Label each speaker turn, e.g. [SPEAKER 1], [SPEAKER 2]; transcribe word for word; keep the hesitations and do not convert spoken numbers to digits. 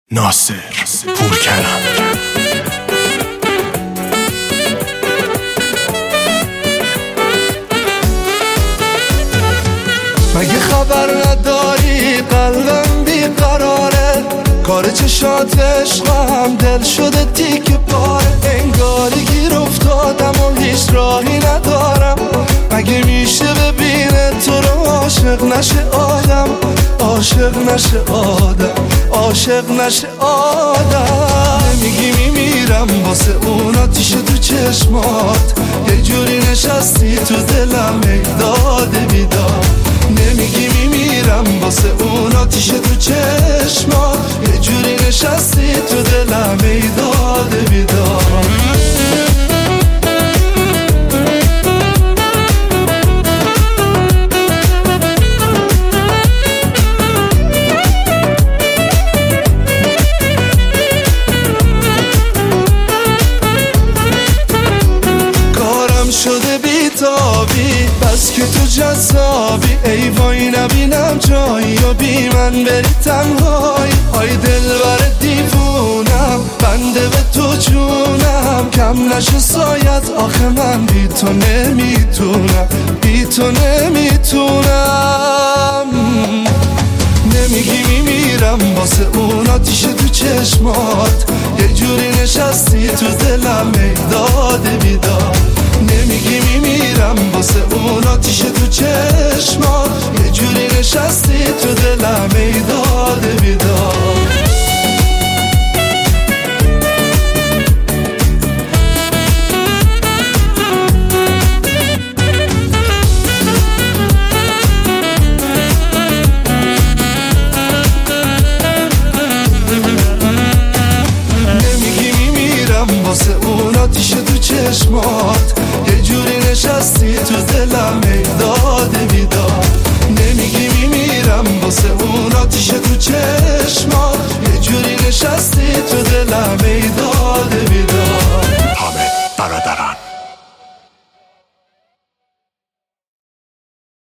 [SPEAKER 1] ناصر پورکرم.
[SPEAKER 2] مگه خبر نداری قلبم بیقراره، کار چشات عشقم دل شده تیک پاره، انگاری گیر افتادم و هیچ راهی ندارم. مگه میشه ببینه تو رو عاشق نشه آدم، عاشق نشه آدم، عاشق نشه آدم. نمیگی میمیرم واسه اون آتیش تو چشمات، یه جوری نشستی تو دلم ای داده بیدار. نمیگی میمیرم واسه اون آتیش تو چشمات، یه جوری نشستی تو دلم ای داده بیدار. شده بیتابی بس که تو جذابی، ای وای نبینم جایی و بی من بری تنهایی. آی دل بر دیوونم بنده به تو جونم، کم نشه سایت آخه من بی تو نمیتونم، بی تو نمیتونم. نمیگی میمیرم واسه اون آتیش تو چشمات، یه جوری نشستی تو دلم ای داده بیدار. نمیگی میمیرم واسه اون آتیش تو چشمات، یه جوری نشستی تو دلم ای داده بیدار. واسه اون آتیش تو چشمات، یه جوری نشستی تو دلم ای داده